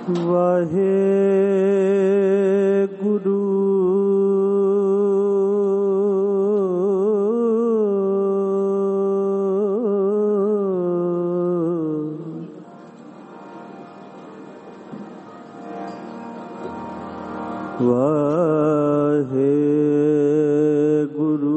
वाहे गुरु वाहे गुरु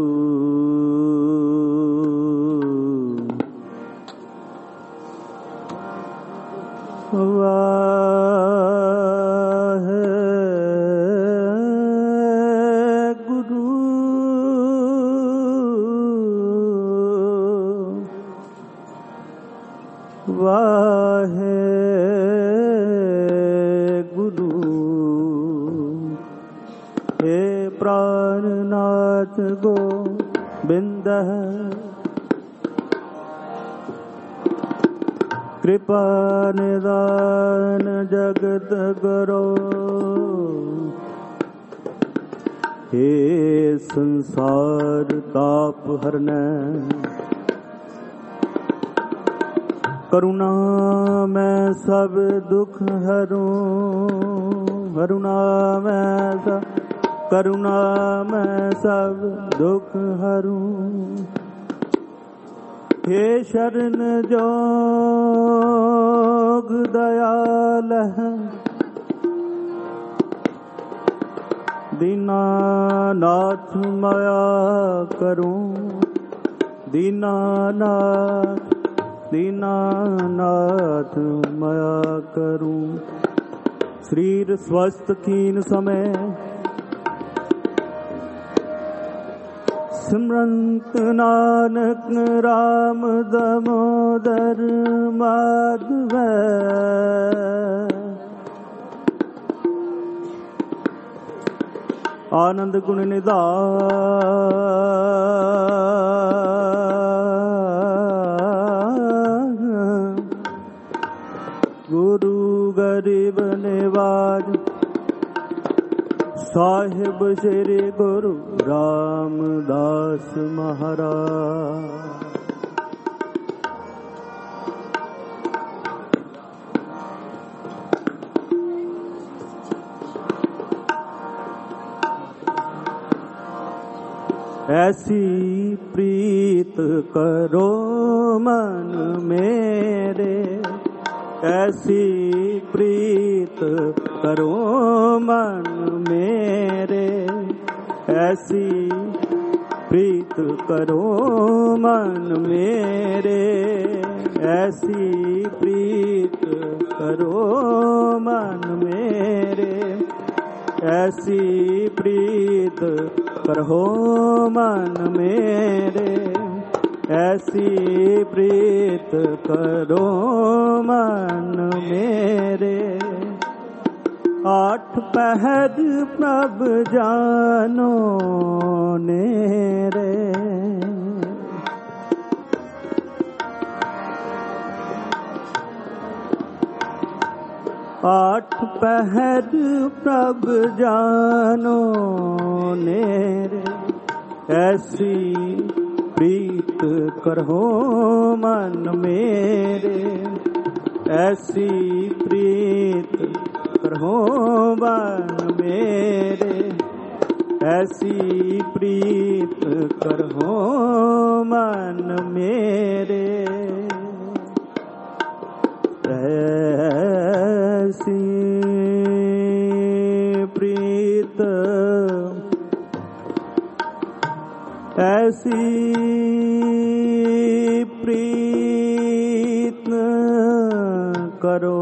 वाहे गुरु वाहे गुरु हे प्राणनाथ गोविंद कृपा निदान जगत गुरो हे संसार ताप हरने करुणा मैं सब दुख हरूं करुणा मैं सब दुख हरूं हे शरण जोग दयाल दीनानाथ माया करूं दीनानाथ माया करूं शरीर स्वस्थ कीन समय सिमरंत नानक राम दामोदर माधव आनंद गुण निधान गुरु गरीब निवाज साहिब श्री गुरु रामदास महाराज। ऐसी प्रीत करो मन मेरे ऐसी प्रीत करो मन मेरे ऐसी प्रीत करो मन मेरे ऐसी प्रीत करो मन मेरे ऐसी प्रीत करो मन मेरे ऐसी प्रीत करो मन मेरे आठ पहर प्रभ जानो नेरे आठ पहर प्रभ जानो नेरे ऐसी प्रीत करो मन मेरे ऐसी प्रीत करो मन मेरे ऐसी प्रीत करो मन मेरे ऐसी प्रीत ऐसी प्रीत करो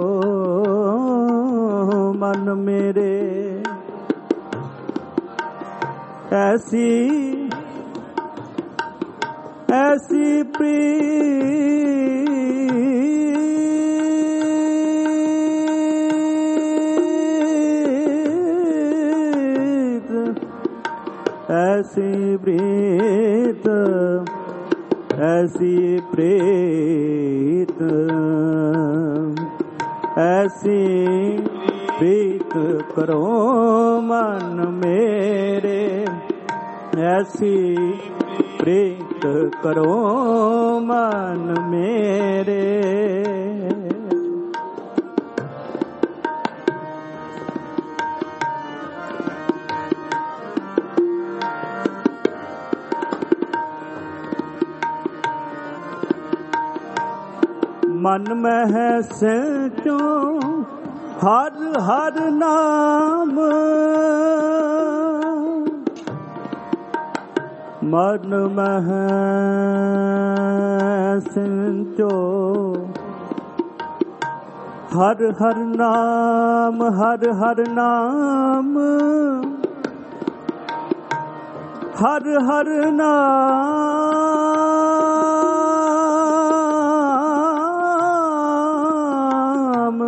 मन मेरे ऐसी ऐसी प्रीत ऐसी प्रीत ऐसी प्रीत ऐसी प्रीत करो मन मेरे ऐसी प्रीत करो मन मेरे मन में है सिंचो हर हर नाम, मन में है सिंचो हर हर नाम, हर हर नाम, हर हर नाम।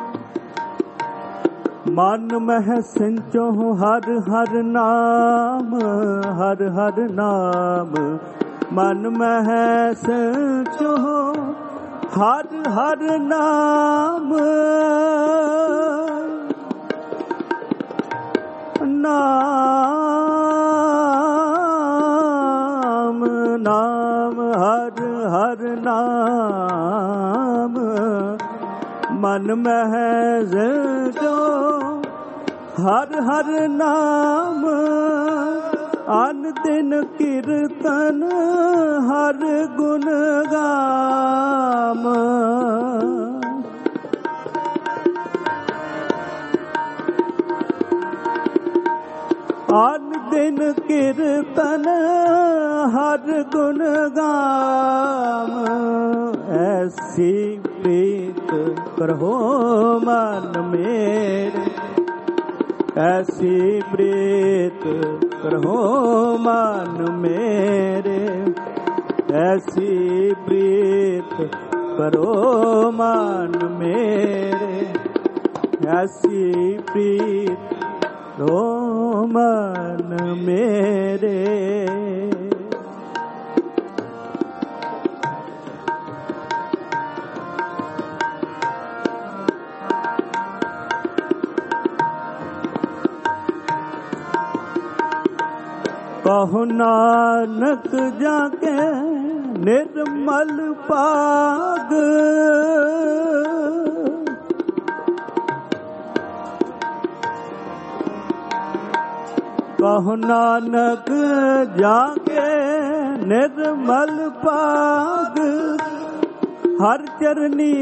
मन में सिंचो हर हर नाम, हर हर नाम, मन में सिंचो हर हर नाम, नाम नाम हर हर नाम, मन में है जो हर हर नाम, अन दिन कीर्तन हर गुण गाम, अन दिन कीर्तन हर गुण गाम। ऐसी प्रीत करहो मन मेरे, ऐसी प्रीत करहो मन मेरे, ऐसी प्रीत करो मन मेरे, ऐसी प्रीत करो मन मेरे। कहो नानक जाके निर्मल पाग, कहो नानक जाके निर्मल पाग, हर चरनी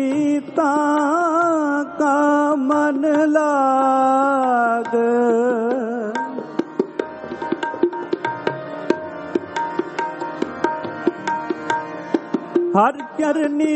का मन लाग, हर चरनी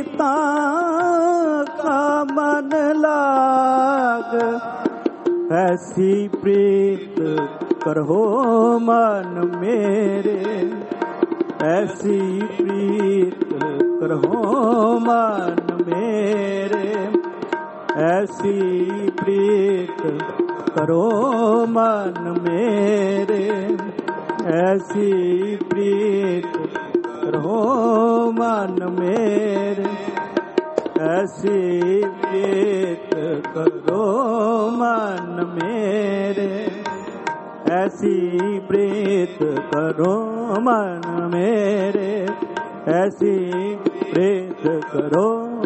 का मन लाग। ऐसी प्रीत करहो मन मेरे, ऐसी प्रीत करहो मन मेरे, ऐसी प्रीत करो मन मेरे, ऐसी प्रीत करो मन मेरे, ऐसी प्रीत करो मन मेरे, ऐसी प्रीत करो मन मेरे, ऐसी प्रीत करो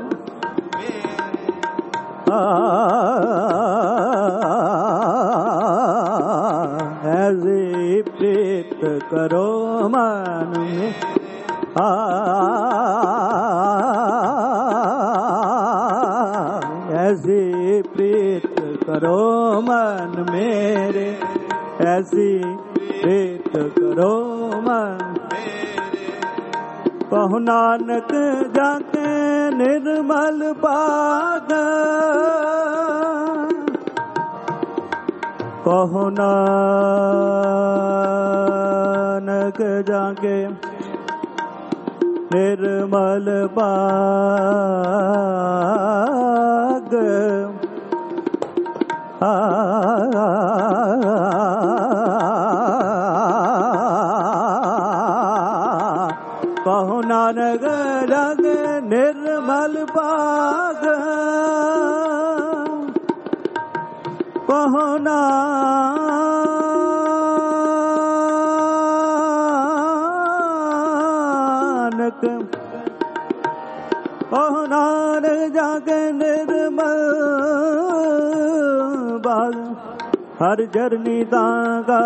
ऐसी प्रीत करो मन में, ऐसी प्रीत करो मन मेरे, ऐसी प्रीत करो मन। कहो नानक जाके निर्मल पाग, कहो नानक जाके निर्मल पाग, कहो नानक जाके निर्मल पाग, कहो नानक, कहो नानक जाके निर्मल बाग, हर जरनी दागा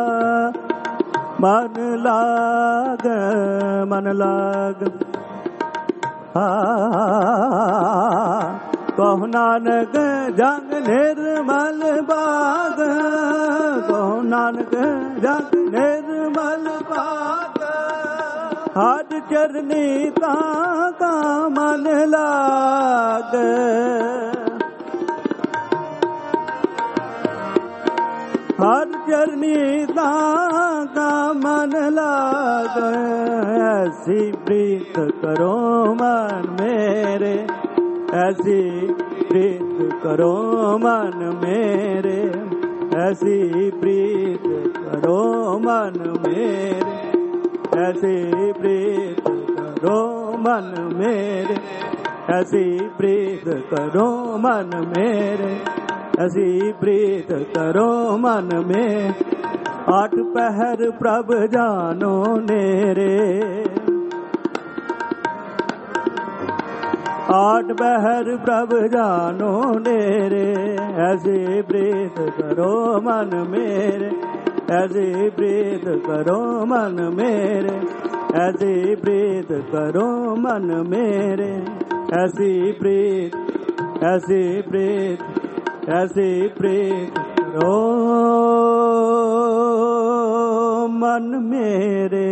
मन लाग, मन लाग, ਕਹੁ ਨਾਨਕ ਜਗ ਨਿਰਮਲ ਬਾਗ, ਕਹੁ ਨਾਨਕ ਜਗ ਨਿਰਮਲ ਬਾਗ। ਹਰ ਚਰਨੀ ਤਾਂ ਕਾ ਮਨ ਲਾਗ, ਹਰ ਚਰਨੀ ਤਾਂ ਕਾ ਮਨ ਲਾਗ। ਐਸੀ ਪ੍ਰੀਤ ਕਰੋ ਮਨ ਮੇਰੇ, ਐਸੀ ਪ੍ਰੀਤ ਕਰੋ ਮਨ ਮੇਰੇ, ਐਸੀ ਪ੍ਰੀਤ ਕਰੋ ਮਨ ਮੇਰੇ, ਐਸੀ ਪ੍ਰੀਤ ਕਰੋ ਮਨ ਮੇਰੇ, ਐਸੀ ਪ੍ਰੀਤ ਕਰੋ ਮਨ ਮੇਰੇ, ਐਸੀ ਪ੍ਰੀਤ ਕਰੋ ਮਨ ਮੇ। ਆਠ ਪਹਿਰ ਪ੍ਰਭ ਜਾਨੋ ਨੇਰੇ, ਆਠ ਪਹਿਰ ਪ੍ਰਭ ਜਾਨੋ ਨੇਰੇ, ਐਸੀ ਪ੍ਰੀਤ ਕਰੋ ਮਨ ਮੇਰੇ, ਐਸੀ ਪ੍ਰੀਤ ਕਰੋ ਮਨ ਮੇਰੇ, ਐਸੀ ਪ੍ਰੀਤ ਕਰੋ ਮਨ ਮੇਰੇ, ਐਸੀ ਪ੍ਰੀਤ, ਐਸੀ ਪ੍ਰੀਤ, ਐਸੀ ਪ੍ਰੀਤ ਕਰੋ ਮਨ ਮੇਰੇ,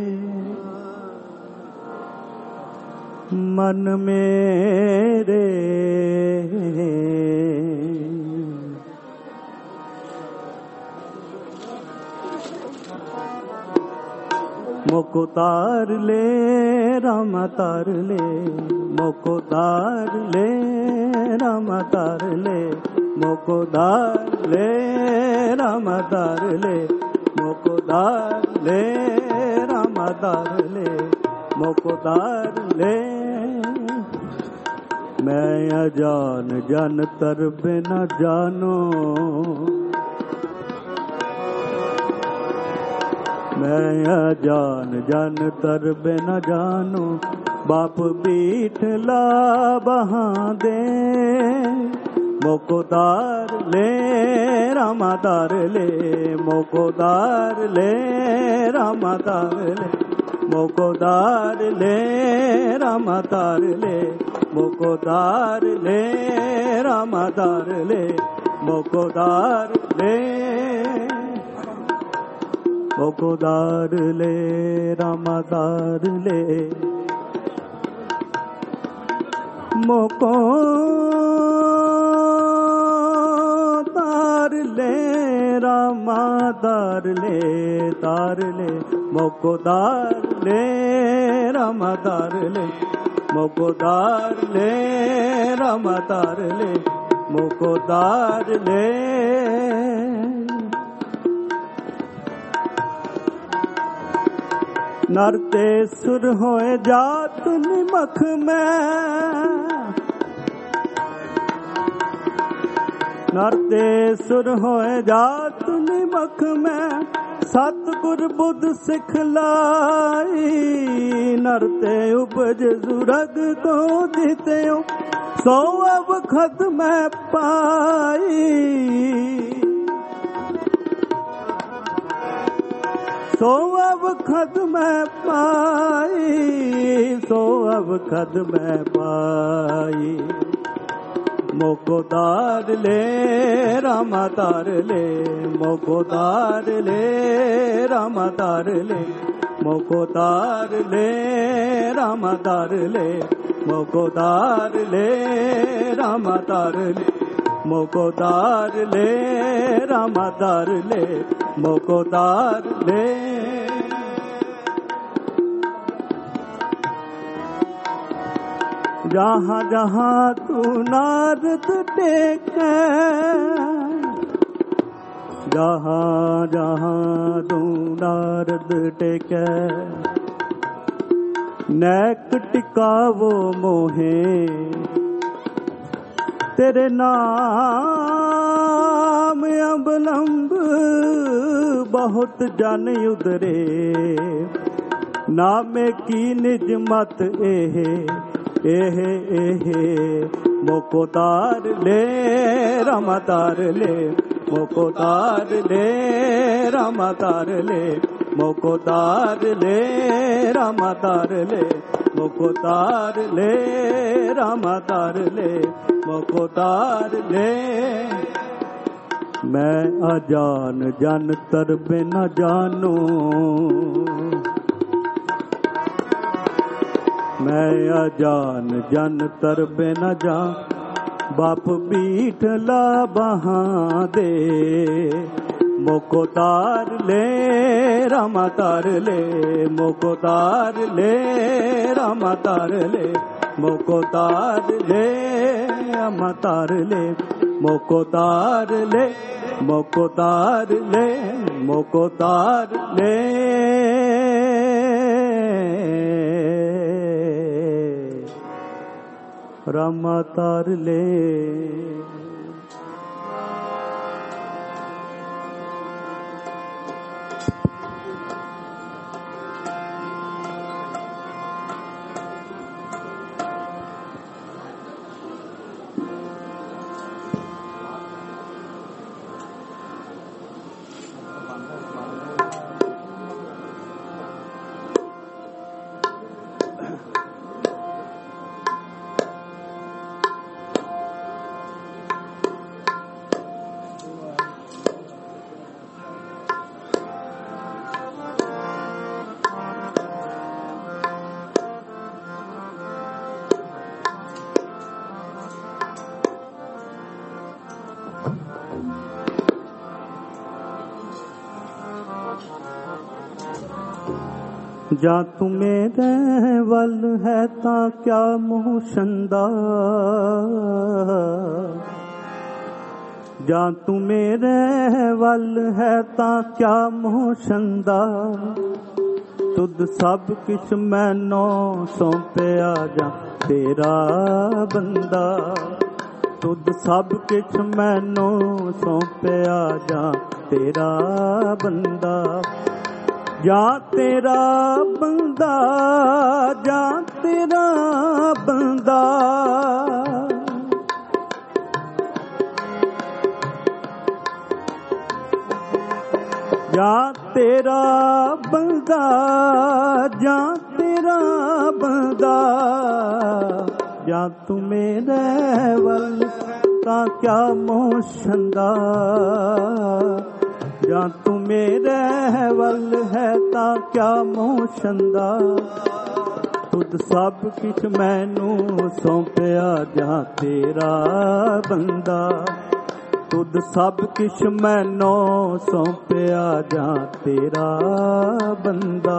ਮਨ ਮੇਰੇ। मोको तार ले रामा तार ले, मोको तार ले रामा तार ले, मोको तार ले रामा तार ले, मोको तार ले रामा तार ले, मोको तार ले। मैं अजान जन तर बिना जानो, मैं अजान जन तर बिना जानो, बाप बीठ ला बहा दे, मोको तार ले रामा तार ले, मोको तार ले रामा तार ले, मोको तार ले रामा तार ले, मोको तार ले रामा तार ले, मोको तार ले, मोको तार ले रामा तार ले, मोको तार ले रामा तार ले, तार ले मोको तार ले रामा तार ले, मोको तार ले रामा तार ले, मोको तार ले। नर ते सुर होए जात निमख में, नर ते सुर होए जात निमख में, सतगुर बुध सिखलाई, नर ते उपज सुरग को दित्यो, सो अब खत में पाई, सो अब खद में पाई, सो अब खद में पाई। मोको तार ले रामा तार ले, मोको तार ले रामा तार ले, मोको तार ले रामा तार ले, मोको तार ले रामा तार ले, मोको तार ले रामा तार ले, मोको तार ले। जहाँ जहाँ तू नारद टेके, जहाँ जहाँ तू नारद टेके, नैक टिकावो मोहे, तेरे नाम अवलंब बहुत जन उदरे, नामे की निज मत एहे एहे एहे। मोको तार ले रामा तार ले, मोको तार ले रामा तार ले, मोको तार ले रामा तार ले, मोको तार ले रामा तार ले मोको तार ले। मैं अजान जन तर बिन जानू, मैं अजान जन तर बिन जान, बाप बीठला बहा दे मोको तार ले रामा तार ले मोको तार ले रामा तार ले मोको तार ले रामा तार ले मोको तार ले मोको तार ले मोको तार ले रामा तार ले। ਜਾਂ ਤੂੰ ਮੇਰੇ ਵੱਲ ਹੈ ਤਾਂ ਕਿਆ ਮੂੰਹ ਸੰਦਾ, ਜਾਂ ਤੂੰ ਮੇਰੇ ਵੱਲ ਹੈ ਤਾਂ ਕਿਆ ਮੂੰਹ ਸੰਦਾ। ਤੁਧ ਸਭ ਕਿਛ ਮੈਨੋਂ ਸੌਂਪਿਆ ਜਾਂ ਤੇਰਾ ਬੰਦਾ, ਤੁਧ ਸਭ ਕਿਛ ਮੈਨੋਂ ਸੌਂਪਿਆ ਜਾਂ ਤੇਰਾ ਬੰਦਾ। ਜਾਂ ਤੇਰਾ ਬੰਦਾ ਜਾਂ ਤੇਰਾ ਬੰਦਾ, ਜਾਂ ਤੇਰਾ ਬੰਦਾ ਜਾਂ ਤੇਰਾ ਬੰਦਾ। ਜਾਂ ਤੂੰ ਮੇਰੇ ਵੱਲ ਤਾਂ ਕਿਆ ਮੋਹ ਸੰਦਾ, ਜਾਂ ਤੂੰ ਮੇਰੇ ਵੱਲ ਹੈ ਤਾਂ ਕਿਆ ਮੋਹ ਸੰਦਾ। ਤੁਧ ਸਭ ਕਿਛ ਮੈਨੂੰ ਸੌਂਪਿਆ ਜਾਂ ਤੇਰਾ ਬੰਦਾ, ਤੁਧ ਸਭ ਕਿਛ ਮੈਨੂੰ ਸੌਂਪਿਆ ਜਾਂ ਤੇਰਾ ਬੰਦਾ।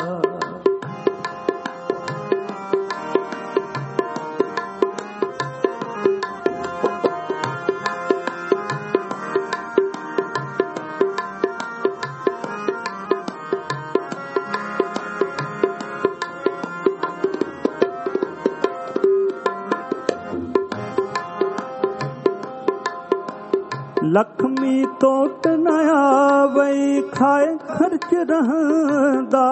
ਲਖਮੀ ਤੋਟ ਨ ਆਵਈ ਖਾਏ ਖਰਚ ਰਹਿੰਦਾ,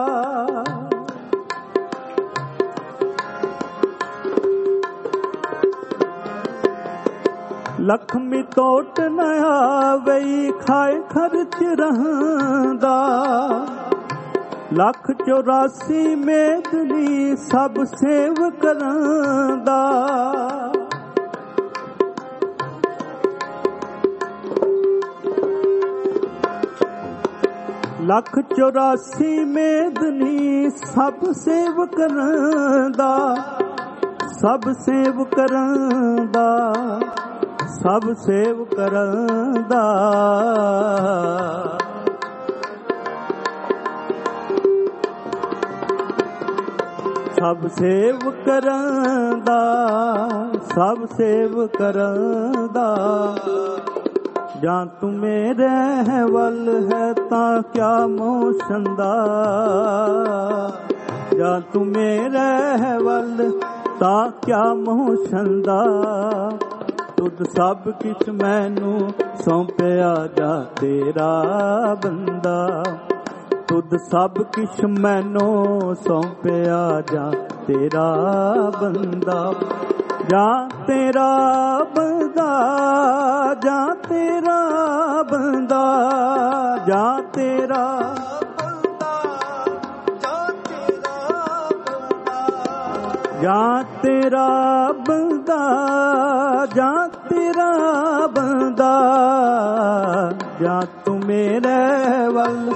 ਲਖਮੀ ਤੋਟ ਨ ਆਵਈ ਖਾਏ ਖਰਚ ਰਹਿੰਦਾ। 184 ਮੇਦਨੀ ਸਭ ਸੇਵ ਕਰਦਾ, 184 ਮੇਦਨੀ ਸਭ ਸੇਵ ਕਰਦਾ, ਸਭ ਸੇਵ ਕਰਦਾ, ਸਭ ਸੇਵ ਕਰਦਾ। ਸਭ ਸੇਵ ਕਰਦਾ, ਸਭ ਸੇਵ ਕਰਦਾ। ਜਾਂ ਤੂੰ ਮੇਰੇ ਵੱਲ ਹੈ ਤਾਂ ਕਿਆ ਮੋਹ ਸੰਦਾ, ਜਾਂ ਤੂੰ ਮੇਰੇ ਵੱਲ ਤਾਂ ਕਿਆ ਮੋਹ ਸੰਦਾ। ਤੁਧ ਸਭ ਕਿਛ ਮੈਨੂੰ ਸੌਂਪਿਆ ਜਾਂ ਤੇਰਾ ਬੰਦਾ, ਤੁਧ ਸਭ ਕਿਛ ਮੈਨੂੰ ਸੌਂਪਿਆ ਜਾਂ ਤੇਰਾ ਬੰਦਾ। ਜਾਂ ਤੇਰਾ ਬੰਦਾ ਜਾਂ ਤੇਰਾ ਬੰਦਾ, ਜਾਂ ਤੇਰਾ ਬੰਦਾ ਜਾਂ ਤੇਰਾ ਬੰਦਾ। ਜਾਂ ਤੇਰਾ ਬੰਦਾ, ਜਾਂ ਤੇਰਾ ਬੰਦਾ, ਜਾਂ ਤੂੰ ਮੇਰੇ ਵੱਲ,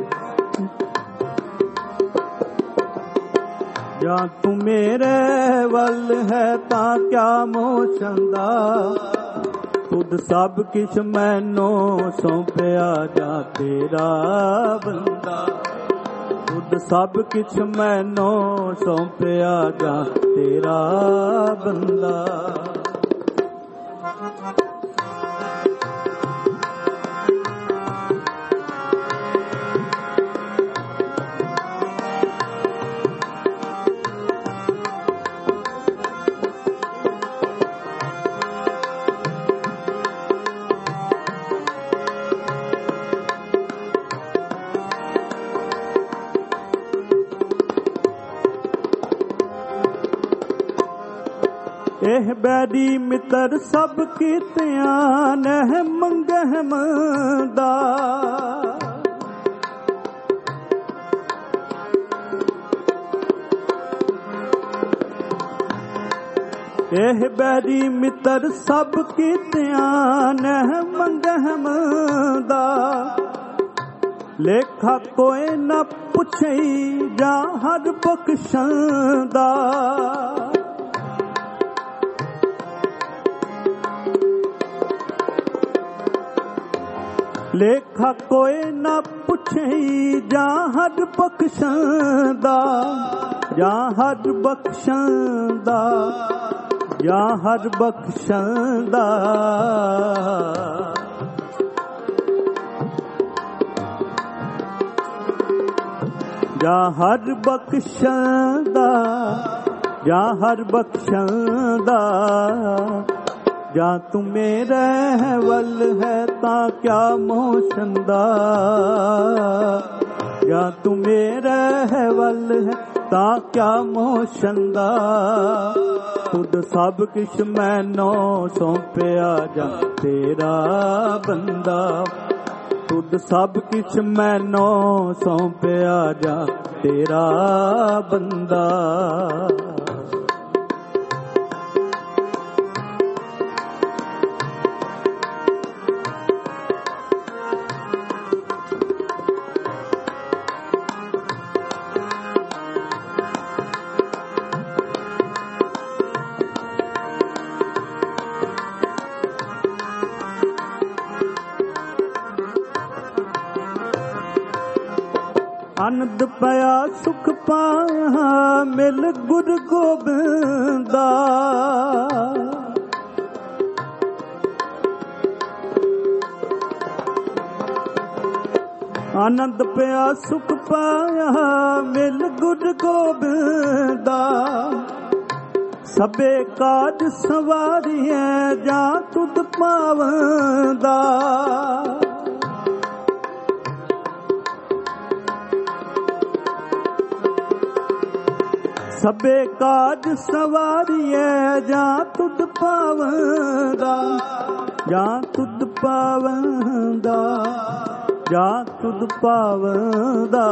ਜਾਂ ਤੂੰ ਮੇਰੇ ਵੱਲ ਹੈ ਤਾਂ ਕਿਆ ਮੋਹ ਚੰਦਾ। ਤੁਧ ਸਭ ਕਿਛ ਮੈਨੋ ਸੌਂਪਿਆ, ਜਾਂ ਤੇਰਾ ਬੰਦਾ। ਤੁਧ ਸਭ ਕਿਛ ਮੈਨੋ ਸੌਂਪਿਆ, ਜਾਂ ਤੇਰਾ ਬੰਦਾ। ਇਹ ਬੈਰੀ ਮਿੱਤਰ ਸਭ ਕੀਤਿਆਂ ਨਹਿ ਮੰਗਹਿ ਮੰਦਾ। ਇਹ ਬੈਰੀ ਮਿੱਤਰ ਸਭ ਕੀਤਿਆਂ ਨਹਿ ਮੰਗਹਿ ਮੰਦਾ। ਲੇਖਾ ਕੋਈ ਨਾ ਪੁੱਛਈ, ਜਾਂ ਹਰ ਬਖਸ਼ਾਂਦਾ। ਲੇਖਾ ਕੋਈ ਨਾ ਪੁੱਛਈ, ਜਾਂ ਹਰ ਬਖਸ਼ਾਂਦਾ। ਜਾਂ ਹਰ ਬਖਸ਼ਾਂਦਾ, ਜਾਂ ਹਰ ਬਖਸ਼ਾਂਦਾ। ਜਾਂ ਹਰ ਬਖਸ਼ਾਂਦਾ, ਜਾਂ ਹਰ ਬਖਸ਼ਾਂਦਾ। ਜਾਂ ਤੂੰ ਮੇਰੇ ਵੱਲ ਹੈ ਤਾਂ ਕਿਆ ਮੋਹ ਚੰਦਾ। ਜਾਂ ਤੂੰ ਮੇਰੇ ਵੱਲ ਹੈ ਤਾਂ ਕਿਆ ਮੋਹ ਚੰਦਾ। ਤੁਧ ਸਭ ਕਿਛ ਮੈਨੋ ਸੌਂਪਿਆ, ਜਾਂ ਤੇਰਾ ਬੰਦਾ। ਤੁਧ ਸਭ ਕਿਛ ਮੈਨੋ ਸੌਂਪਿਆ, ਜਾਂ ਤੇਰਾ ਬੰਦਾ। ਆਨੰਦ ਪਿਆ ਸੁਖ ਪਾਇਆ, ਮਿਲ ਗੁਰ ਗੋਬਿੰਦਾ। ਆਨੰਦ ਪਿਆ ਸੁਖ ਪਾਇਆ, ਮਿਲ ਗੁਰ ਗੋਬਿੰਦਾ। ਸਭੇ ਕਾਜ ਸਵਾਰੀਐ, ਜਾਂ ਤੁਧ ਪਾਵੰਦਾ। ਸਭੇ ਕਾਜ ਸਵਾਰੀਐ, ਜਾਂ ਤੁਧ ਪਾਵੰਦਾ। ਜਾਂ ਤੁਧ ਪਾਵੰਦਾ, ਜਾਂ ਤੁਧ ਪਾਵੰਦਾ।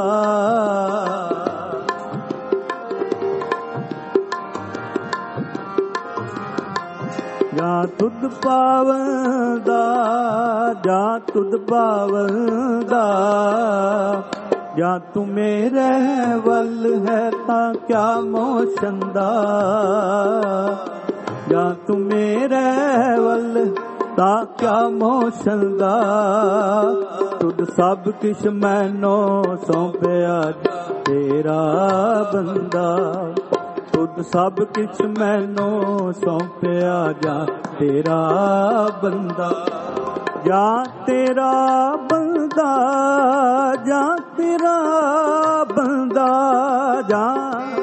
ਜਾਂ ਤੁਧ ਪਾਵੰਦਾ, ਜਾਂ ਤੁਧ ਪਾਵੰਦਾ। ਜਾਂ ਤੂੰ ਮੇਰੇ ਵੱਲ ਹੈ ਤਾਂ ਕਿਆ ਮੋਹ ਚੰਦਾ। ਜਾਂ ਤੂੰ ਮੇਰੇ ਵੱਲ ਤਾਂ ਕਿਆ ਮੋਹ ਚੰਦਾ। ਤੁਧ ਸਭ ਕਿਛ ਮੈਨੋ ਸੌਂਪਿਆ, ਤੇਰਾ ਬੰਦਾ। ਤੁਧ ਸਭ ਕਿਛ ਮੈਨੋ ਸੌਂਪਿਆ, ਜਾਂ ਤੇਰਾ ਬੰਦਾ। ਜਾਂ ਤੇਰਾ ਬੰਦਾ, ਜਾਂ ਤੇਰਾ ਬੰਦਾ। ਜਾਂ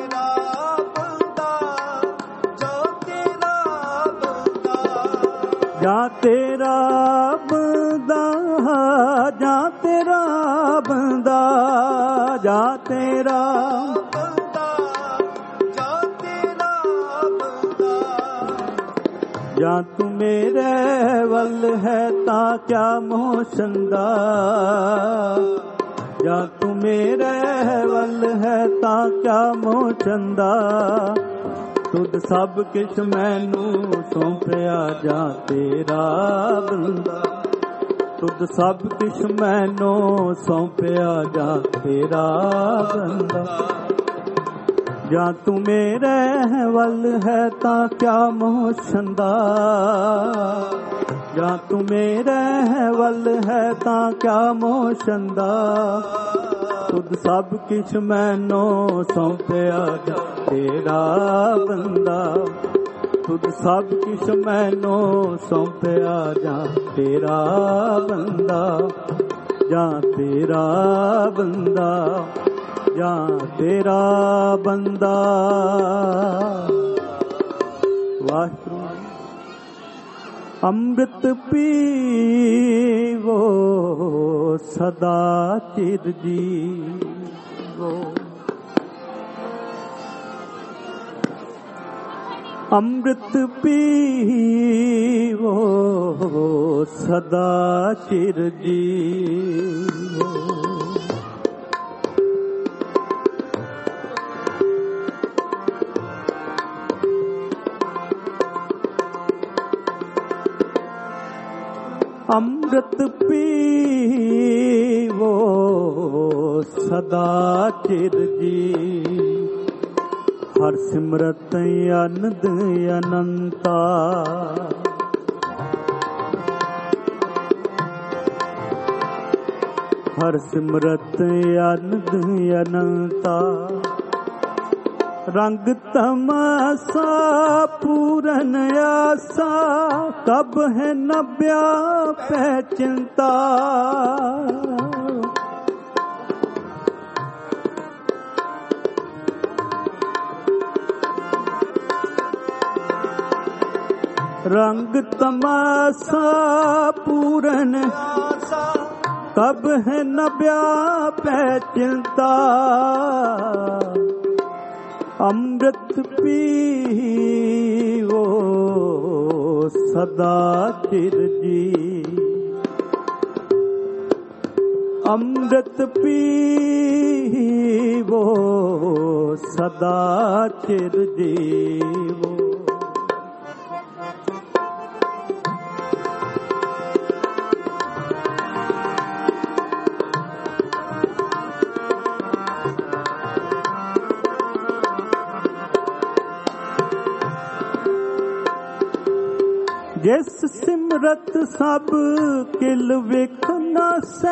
ਜਾਂ ਤੇਰਾ ਬੰਦਾ, ਜਾਂ ਤੇਰਾ ਬੰਦਾ। ਜਾਂ ਤੇਰਾ ਬੰਦਾ, ਜਾਂ ਤੇਰਾ ਬੰਦਾ। ਜਾਂ ਤੂੰ ਮੇਰੇ ਵੱਲ ਹੈ ਤਾਂ ਕਿਆ ਮੋਹ ਚੰਦਾ। ਜਾਂ ਤੂੰ ਮੇਰੇ ਵੱਲ ਹੈ ਤਾਂ ਕਿਆ ਮੋਹ ਚੰਦਾ। ਤੁਧ ਸਭ ਕਿਛ ਮੈਨੂੰ ਸੌਂਪਿਆ ਜਾ ਤੇਰਾ ਬੰਦਾ। ਤੁਧ ਸਭ ਕਿਛ ਮੈਨੂੰ ਸੌਂਪਿਆ ਜਾ ਤੇਰਾ ਬੰਦਾ। ਜਾਂ ਤੂੰ ਮੇਰੇ ਵੱਲ ਹੈ ਤਾਂ ਕਿਆ ਮੋਹ ਛੰਦਾ। ਜਾਂ ਤੂੰ ਮੇਰੇ ਵੱਲ ਹੈ ਤਾਂ ਕਿਆ ਮੋਹ ਛੰਦਾ। ਤੁਧ ਸਭ ਕਿਛ ਮੈਨੂੰ ਸੌਂਪਿਆ ਜਾ ਤੇਰਾ ਬੰਦਾ। ਤੁਧ ਸਭ ਕਿਛ ਮੈਨੂੰ ਸੌਂਪਿਆ ਜਾ ਤੇਰਾ ਬੰਦਾ। ਜਾਂ ਤੇਰਾ ਬੰਦਾ, ਜਾਂ ਤੇਰਾ ਬੰਦਾ। ਵਾਹਿਗੁਰੂ। ਅੰਮ੍ਰਿਤ ਪੀਵੋ ਸਦਾ ਚਿਰ ਜੀਵੋ। ਅੰਮ੍ਰਿਤ ਪੀਵੋ ਸਦਾ ਚਿਰ ਜੀਵੋ। ਅੰਮ੍ਰਿਤ ਪੀਵੋ ਸਦਾ ਚਿਰ ਜੀ। ਹਰ ਸਿਮਰਤ ਅਨੰਦ ਅਨੰਤਾ। ਹਰ ਸਿਮਰਤ ਅਨੰਦ ਅਨੰਤਾ। ਰੰਗ ਤਮਾਸਾ ਪੂਰਨ ਆਸਾ। ਕਬ ਹੈ ਨ ਵਿਆਪੈ ਚਿੰਤਾ। ਰੰਗ ਤਮਾਸਾ ਪੂਰਨ ਆਸਾ। ਕਬ ਹੈ ਨ ਵਿਆਪੈ ਚਿੰਤਾ। ਅੰਮ੍ਰਿਤ ਪੀਵੋ ਸਦਾ ਚਿਰ ਜੀ। ਅੰਮ੍ਰਿਤ ਪੀਵੋ ਸਦਾ ਚਿਰ ਜੀਵੋ। ਜਿਸ ਸਿਮਰਤ ਸਭ ਕਿਲ ਵੇਖ ਨਾਸੈ।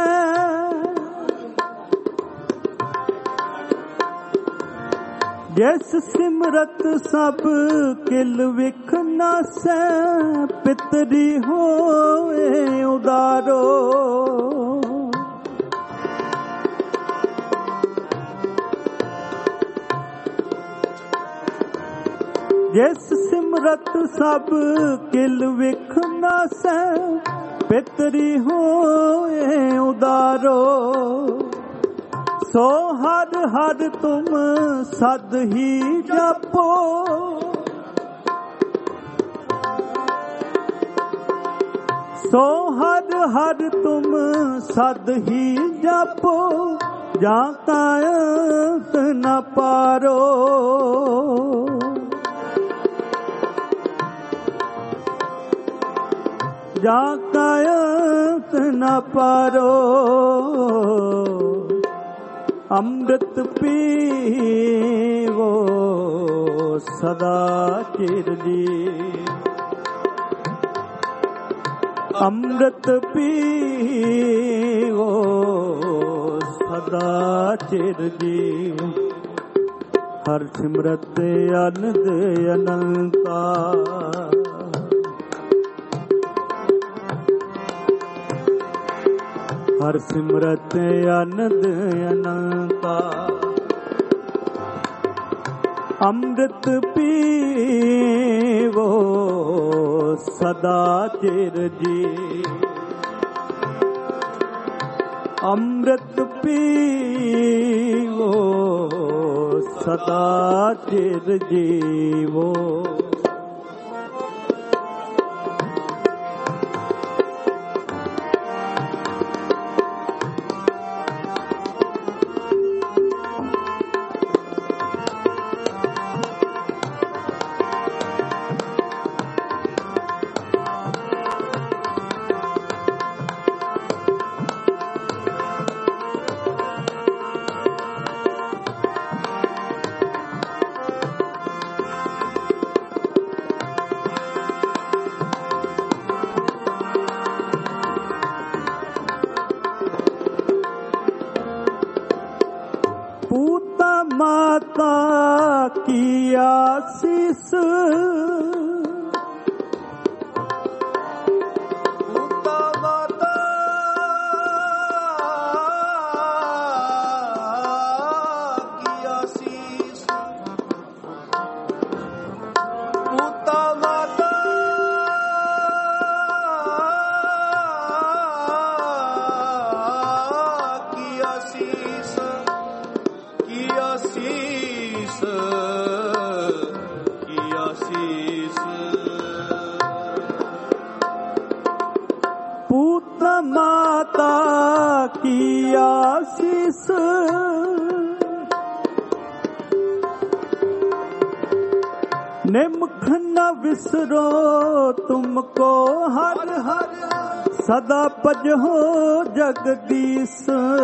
ਜਿਸ ਸਿਮਰਤ ਸਭ ਕਿਲ ਵੇਖ ਨਾਸੈ। ਪਿਤਰੀ ਹੋਏ ਉਦਾਰੋ। ਜਿਸ ਸਿਮਰਤ ਸਭ ਕਿਲ ਵੇਖ ਨਾਸੈ। ਪਿਤਰੀ ਹੋਏ ਉਦਾਰੋ। ਸੋ ਹਰ ਹਰ ਤੁਮ ਸਦ ਹੀ ਜਾਪੋ। ਸੋ ਹਰ ਹਰ ਤੁਮ ਸਦ ਹੀ ਜਾਪੋ। ਜਾਂ ਕਾ ਅੰਤ ਨ ਪਾਰੋ। ਜਾਂ ਕਾ ਅੰਤ ਨ ਪਾਰੋ। ਅੰਮ੍ਰਿਤ ਪੀਵੋ ਸਦਾ ਚਿਰ ਜੀ। ਅੰਮ੍ਰਿਤ ਪੀਵੋ ਸਦਾ ਚਿਰ ਜੀ। ਹਰ ਸਿਮਰਤ ਅਨੰਦ ਅਨੰਤਾ। ਹਰ ਸਿਮਰਤ ਅਨੰਦ ਅਨੰਤਾ। ਅੰਮ੍ਰਿਤ ਪੀਵੋ ਸਦਾ ਚਿਰ ਜੀ। ਅੰਮ੍ਰਿਤ ਪੀਵੋ ਸਦਾ ਚਿਰ ਜੀਵੋ। माता की आशीष माता की आशीष निमख न विसरो तुमको हर हर सदा पजहो जगदीश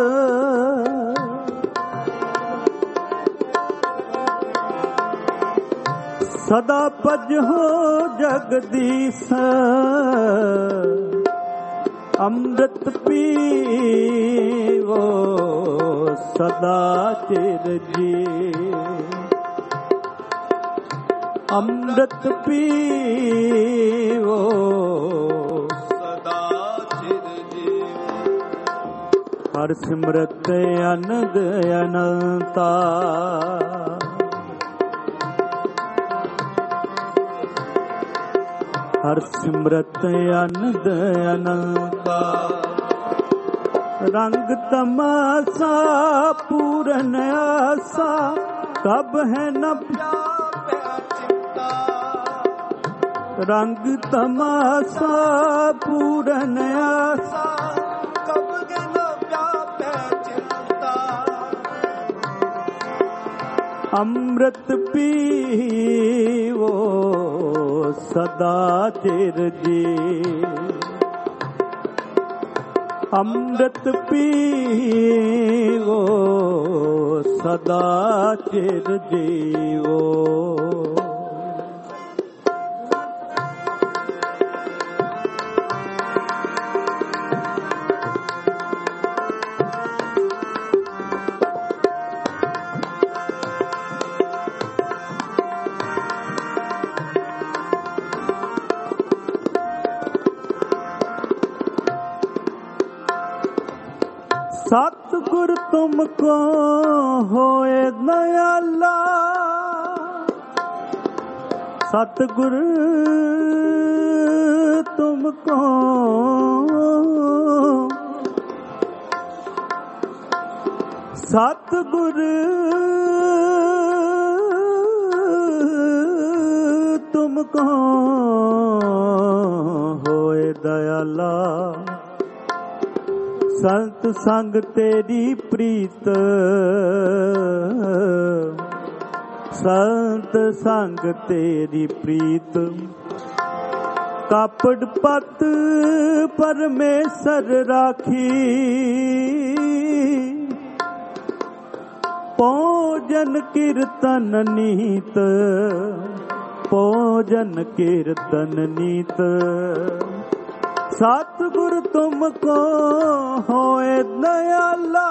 सदा पजहो जगदीश अमृत पीवो सदा चिर जी अमृत पीवो सदा चिर जी हर सिमरत अनंद अनंता हर सिमरत अनंद अनंता रंग तमाशा पूरन आशा कब है न चिंता रंग तमाशा पूरन आशा कब है न चिंता अमृत पीवो सदा चिर जी अमृत पीवो सदा चिर जीवो सतगुर तुमको होए दयाला सतगुर तुमको सतगुर तुमको होए दयाला संत संग तेरी प्रीत संत संग तेरी प्रीत कापड़ पत परमेश्वर राखी भोजन कीर्तन नीत भोजन कीर्तन नीत सतगुर तुमको होए दयाला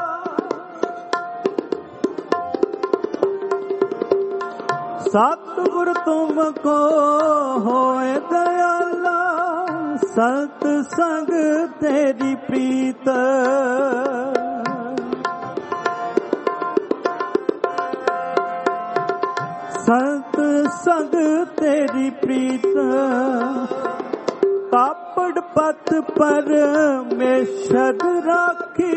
सतगुर तुमको होए दयाला सत संग तेरी प्रीत सत संग तेरी प्रीत कापड़ पत परमेश्वर राखी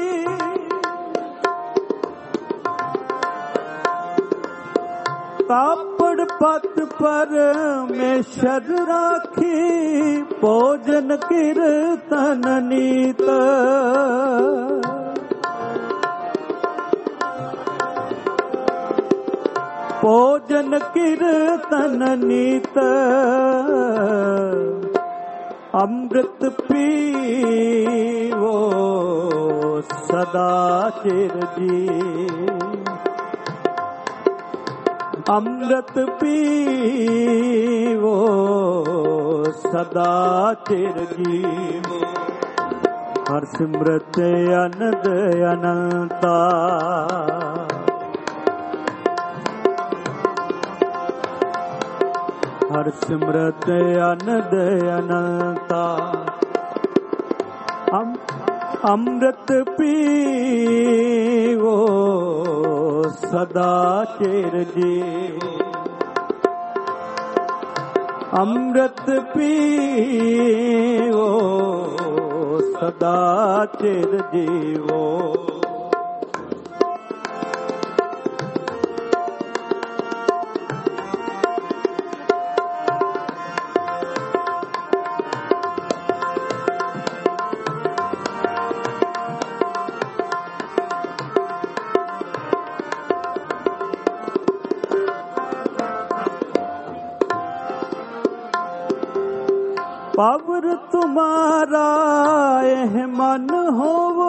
कापड़ पत परमेश्वर राखी भोजन कीर्तन नीत भोजन कीर्तन नीत अमृत पीवो सदा चिर जी अमृत पीवो सदा चिर जीवो हर सिमरत अनंद अनंता हर सिमरत अनंद अनंता। अमृत पीवो सदा चिर जीवो। अमृत पीवो सदा चिर जीवो। पावर तुम्हारा यह मन होवो।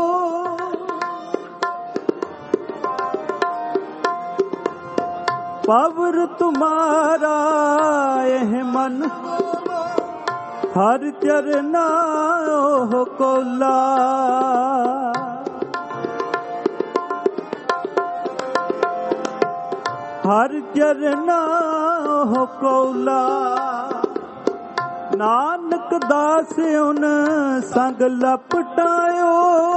पावर तुम्हारा यह मन हर चरना हो कोला। हर चरना हो कोला। नानक दास उन संग लपटायो।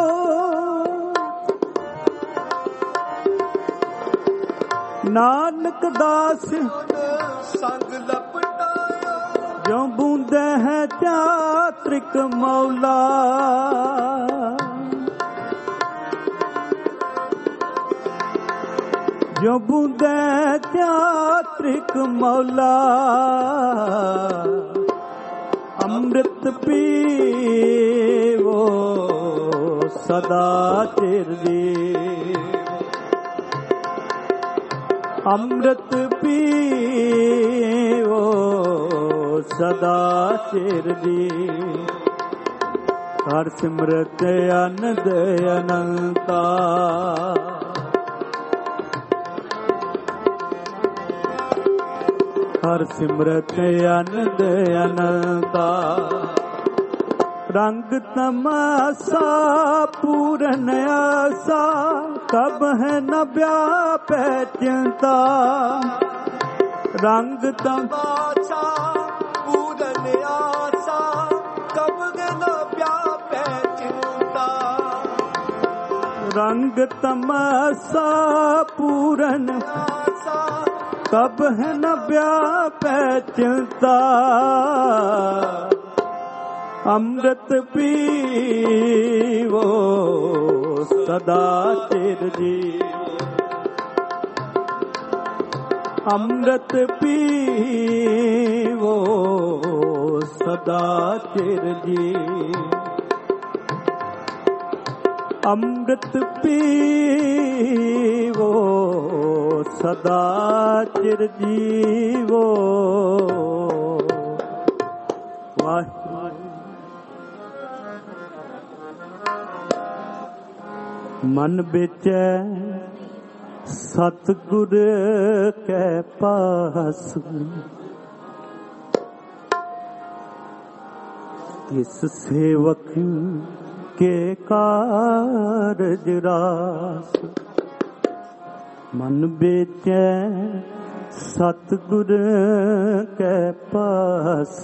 नानक दास संग लपटायो। जो बूंदे है चात्रिक मौला। जो बूंदे चात्रिक मौला। अमृत पीवो सदा चिर जीवो। अमृत पीवो सदा चिर जीवो। हर सिमरत अनंद अनंता। हर सिमरत अनंद अनंता। रंग तमाशा पूरन आशा। कब है न व्यापै चिंता। रंग तमाशा पूरन आशा। कब है न व्यापै चिंता। रंग तमाशा पूरन आशा। कब है न व्यापै चिंता। अमृत पीवो सदा चिर जीवो। अमृत पीवो सदा चिर जीवो। अमृत पीवो सदा चिर जीवो। मन बेचै सतगुर कै पास। इस सेवक के कारज रास। मन बेचै सतगुर कै पास।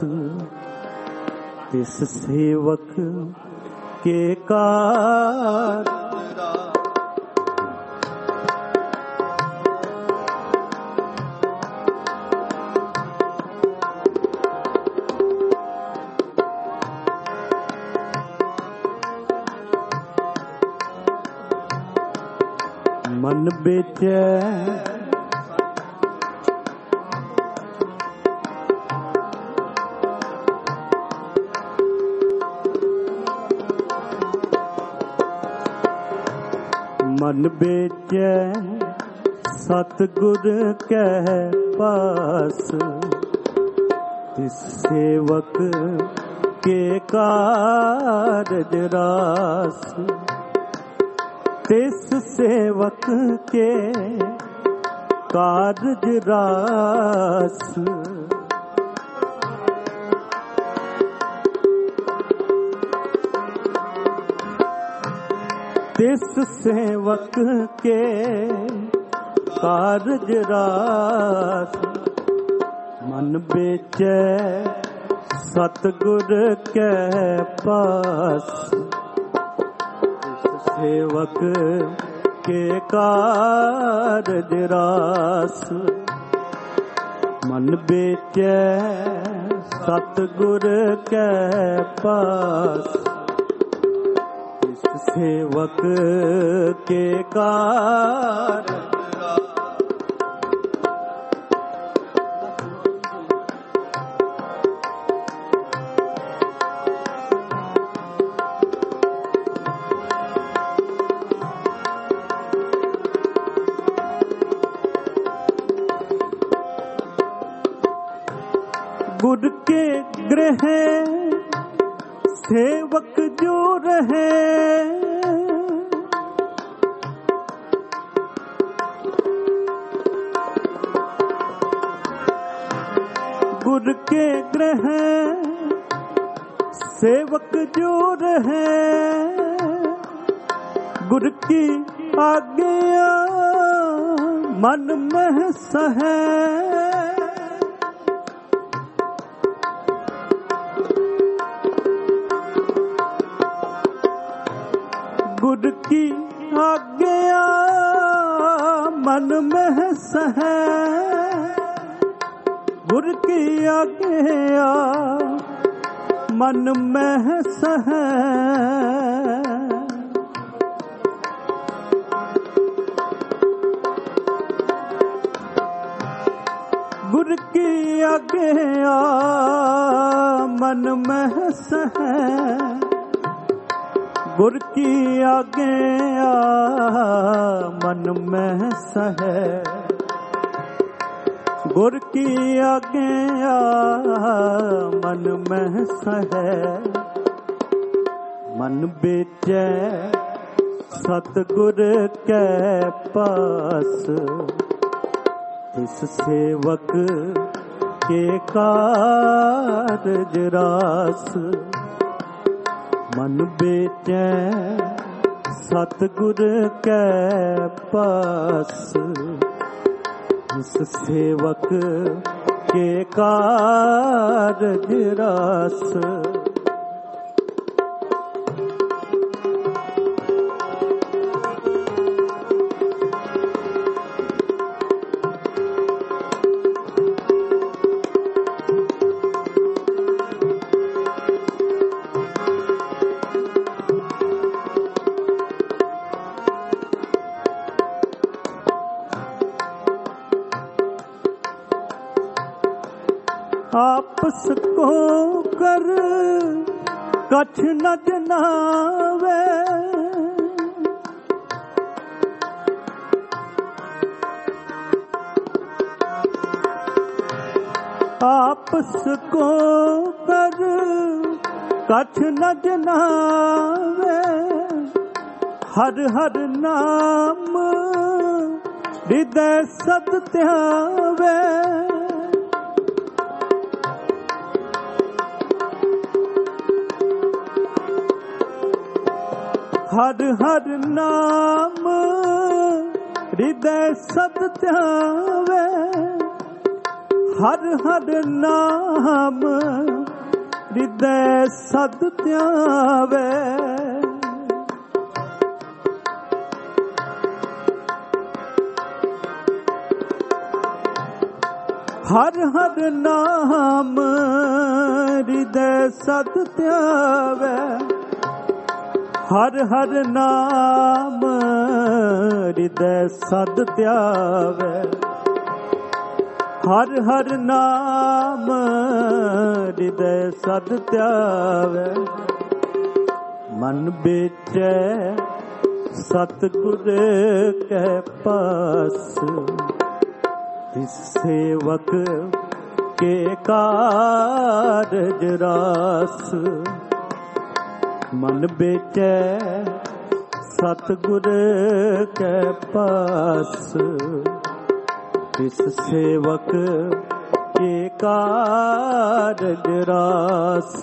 इस सेवक के कारज मन बेचै मन बेचै सतगुर कै पास। तिस सेवक के कारज रास। तिस सेवक के कारज रास। तिस सेवक के कारज रास। मन बेचै सतगुर के पास, सेवक के कारज रास। मन बेचै सतगुर के पास, इस सेवक के कारज। गुर के गृह सेवक जो रहे, गुर के गृह सेवक जो रहे, गुर की आज्ञा मन में सहे। गुर की आज्ञा मन में सहे, गुर की आज्ञा मन में सहे। गुर की आज्ञा मन में सहे, गुर की आज्ञा मन में सहे। गुर की आज्ञा मन में सहे। मन बेचै सतगुर के पास, इस सेवक के कारज रास। मन बेचै सतगुर के पास, इस सेवक के कारज रास। आपस को कर कछ न जनावे, आपस को कर कछ न जनावे। हर हर नाम हृदय सद ध्यावे। हर हर नाम हृदय सद ध्यावे। हर हर नाम हृदय सद ध्यावे। हर हर नाम हृदय सद ध्यावे। हर हर नाम हृदय सद ध्यावे। हर हर नाम हृदय सद ध्यावे। मन बेचै सतगुर के पास, इस सेवक के कारज रास। मन बेचै सतगुर के पास, इस सेवक के कारज रास।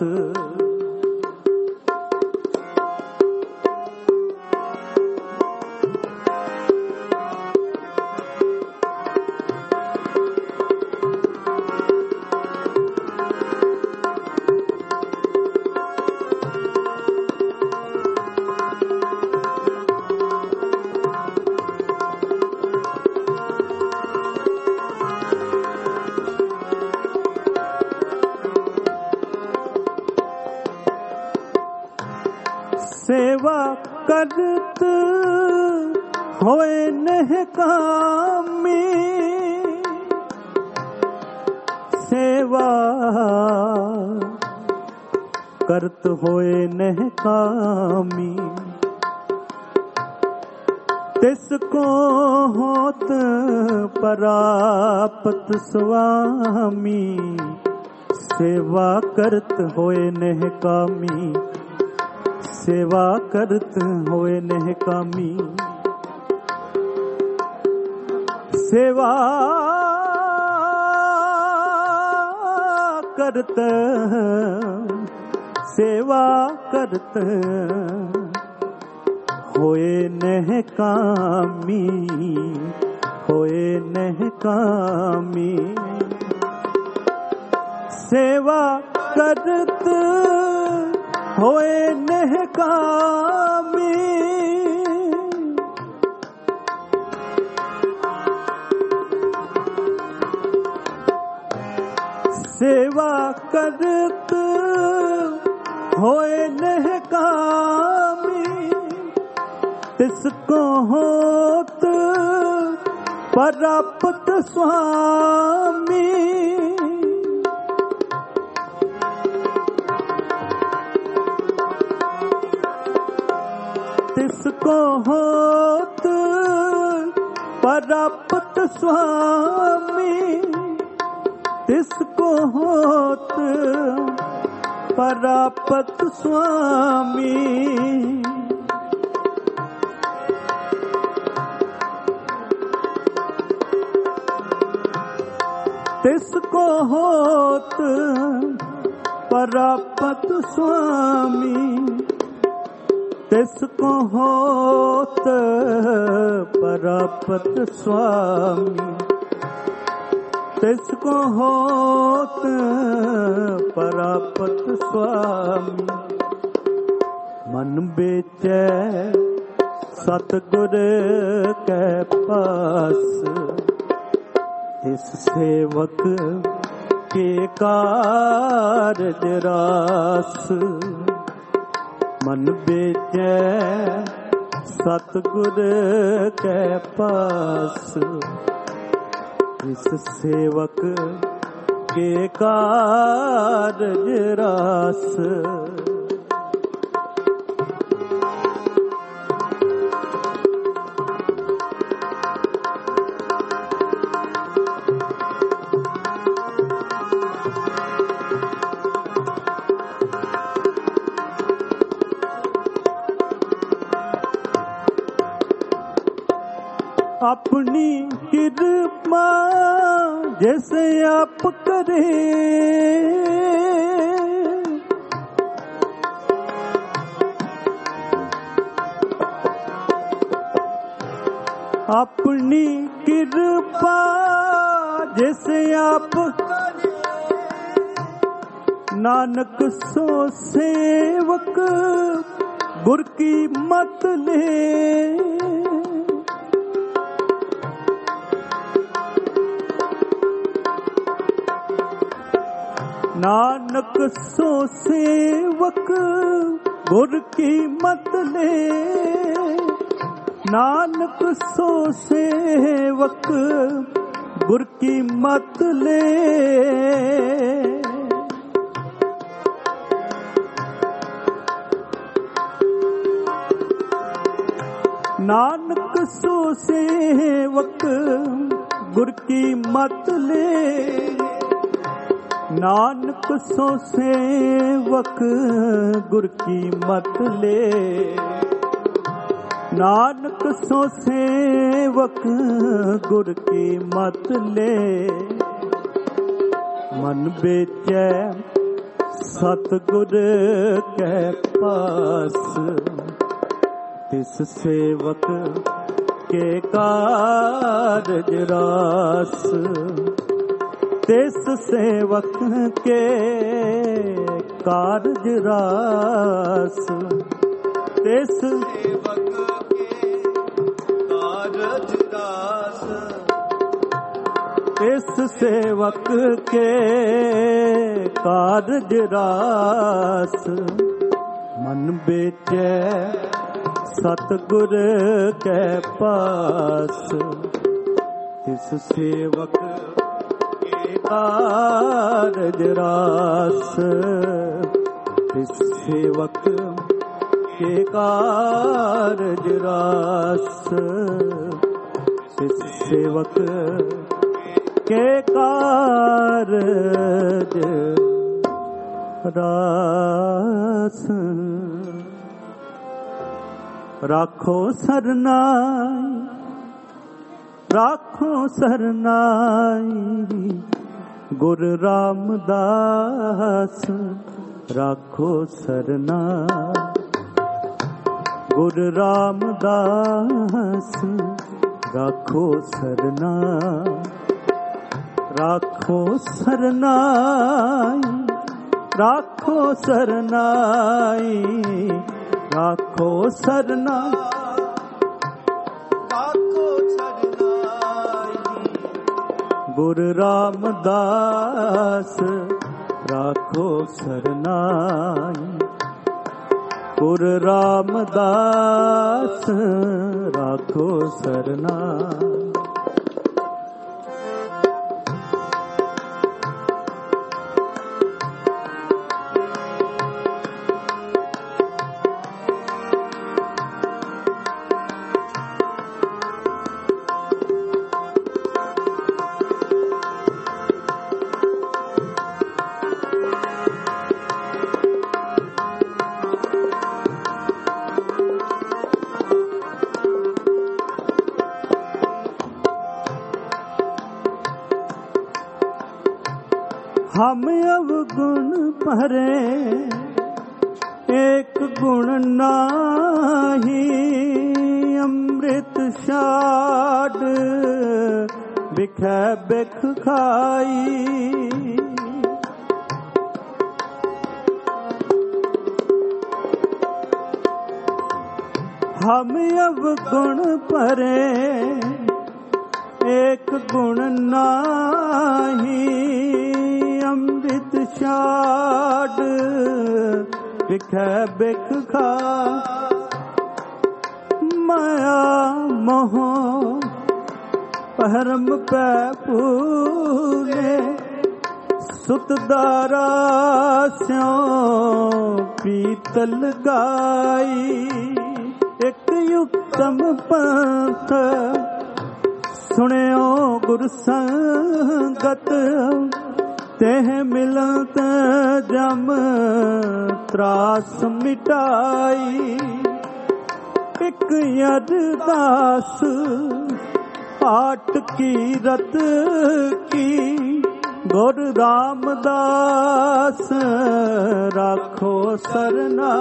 सेवा करत होए नह कामी, सेवा करत होए नह कामी, तिसको होत परापत स्वामी, सेवा करत होए नह कामी, सेवा करत होए नह कामी, सेवा करत, सेवा करत होए नह कामी, होए नह कामी, सेवा करत होए नह कामी, सेवा करत होए नह कामी, तिसको होत परापत स्वामी, तिसको होत परापत स्वामी, तिसको होत परापत स्वामी, तिसको होत परापत स्वामी, तिसको होत परापत स्वामी, तिसको होत परापत स्वामी, मन बेचै सतगुर कै पास, तिस सेवक के कारज रास, मन बेचै सतगुर कै पास, इस सेवक के कारज रास, अपनी कृपा जैसे आप करे, अपनी कृपा जैसे आप करे, नानक सो सेवक गुर की मत ले, नानक सो सेवक गुर की मत ले, नानक सो सेवक गुर की मत ले, नानक सो सेवक गुर की मत ले, नानक सो सेवक गुर की मत ले, नानक सो सेवक गुर की मत ले, मन बेचै सतगुर कै पास, तिस सेवक के कारज रास, तिस सेवक के कारज रास, तिस सेवक के कारज रास, तिस सेवक के कारज रास, ਮਨ ਵੇਚੈ ਸਤਿਗੁਰ ਕੈ ਪਾਸ, ਤਿਸ ਸੇਵਕ ਕੇ ਕਾਰਜ ਰਾਸ। ਤਿਸ ਸੇਵਕ ਕੇ ਕਾਰਜ ਰਾਸ, ਤਿਸ ਸੇਵਕ ਕੇ ਕਾਰਜ ਰਾਸ। ਰਾਖੋ ਸਰਨਾਈ, ਰਾਖੋ ਸਰਨਾਈ ਗੁਰ ਰਾਮਦਾਸ। ਰਾਖੋ ਸਰਨਾਈ ਗੁਰ ਰਾਮਦਾਸ, ਰਾਖੋ ਸਰਨਾਈ। ਰਾਖੋ ਸਰਨਾਈ, ਰਾਖੋ ਸਰਨਾਈ, ਰਾਖੋ ਸਰਨਾਈ, ਰਾਖੋ ਸਰਨਾਈ ਗੁਰ ਰਾਮਦਾਸ। ਰਾਖੋ ਸਰਨਾਈ ਗੁਰ ਰਾਮਦਾਸ, ਰਾਖੋ ਸਰਨਾਈ। हम अवगुण भरे एक गुण नाही, अमृत छाड़ बिखै बिख खाई। हम अवगुण भरे एक गुण नाही, अमृत छाड़ बिखै बिख खा। माया मोह भरम पै पूरे, सुत दारा स्यों पीतल गाई। एक युक्तम पंथ सुनियो गुर संगत, तेह मिलत जम त्रास मिटाई। एक अरदास आट की रत की, गुर रामदास राखो सरना।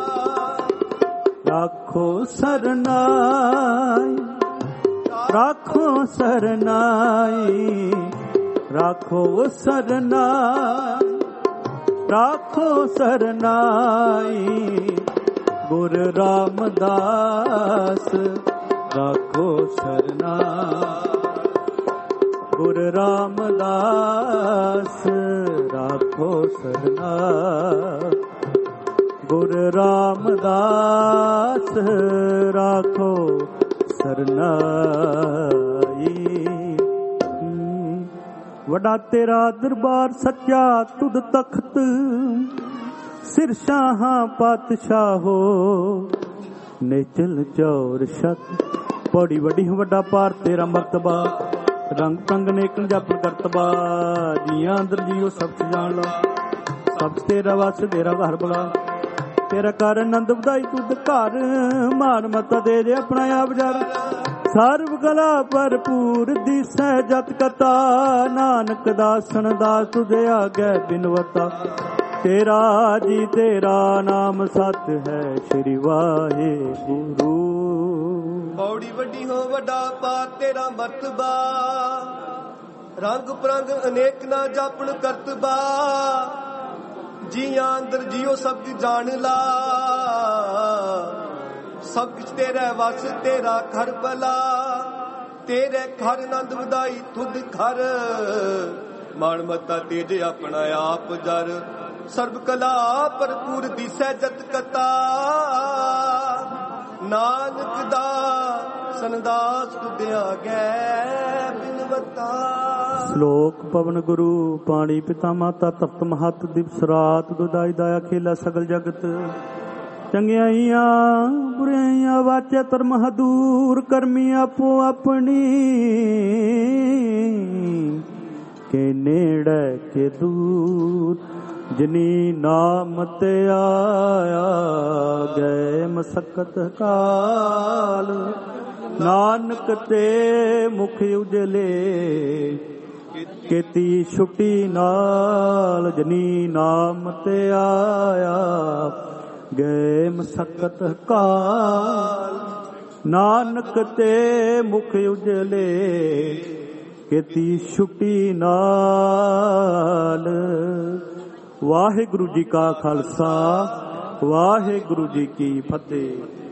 राखो सरनाई, राखो सरनाई, राखो सरनाई, राखो सरनाई गुर रामदास। राखो सरनाई गुर रामदास, राखो सरनाई गुर रामदास, राखो सरनाई। वड़ा तेरा दरबार सच्चा तुद तख्त, सिर शाहां पातशाहो नेचल चौर शत। पौड़ी वड्डी वड्डा पार तेरा मर्तबा, रंग पंग नेकन जापन करतबा। जियां अंदर जियो सब जान ला, सब तेरा वस तेरा घर बला। तेरा कर आनंद बधाई तुद घर, मान मता दे दे अपना आप जर। सर्व कला भरपूर दिसै जत कथा, नानक दासन दास तुझे आगे बिनवता। तेरा जी तेरा नाम सत है श्री वाहे गुरु। पौड़ी वड्डी हो वड्डा पार तेरा मर्तबा, रंग परंग अनेक ना जापन करतबा। जियां अंदर जियो सब जान ला, सब कुछ तेरे वस तेरा घर भला। तेरे घर आनंद वधाई तुद घर, मान मता तेज अपना आप जर। ਸਰਬ ਕਲਾ ਭਰਪੂਰ ਦਿਸੈ ਜਤ ਕਤਾ ਨਾਨਕ ਦਾ ਸੰਦਾਸ ਤੁਧਿਆ ਗੈ ਬਿਨਵਤਾ। ਸ਼ਲੋਕ ਪਵਨ ਗੁਰੂ ਪਾਣੀ ਪਿਤਾ ਮਾਤਾ ਤਪਤ ਮਹਤ ਦਿਵਸ ਰਾਤ ਦੁਦਾਈ ਦਾਇਆ ਖੇਲਾ ਸਗਲ ਜਗਤ ਚੰਗਿਆਈਆਂ ਬੁਰਾਈਆਂ ਵਾਚੇ ਧਰਮ ਹਦੂਰ ਕਰਮੀ ਆਪੋ ਆਪਣੀ ਕੇ ਨੇੜੇ ਕੇ ਦੂਰ ਜਿਨੀ ਨਾਮ ਤੇ ਆਇਆ ਗਏ ਮਸਕਤ ਕਾਲ ਨਾਨਕ ਤੇ ਮੁਖ ਉਜਲੇ ਕੀਤੀ ਛੁੱਟੀ ਨਾਲ ਜਿਨੀ ਨਾਮ ਤੇ ਆਇਆ ਗਏ ਮਸਕਤ ਕਾਲ ਨਾਨਕ ਤੇ ਮੁਖ ਉਜਲੇ ਕੀਤੀ ਛੁੱਟੀ ਨਾਲ। ਵਾਹਿਗੁਰੂ ਜੀ ਕਾ ਖਾਲਸਾ ਵਾਹਿਗੁਰੂ ਜੀ ਕੀ ਫਤਿਹ।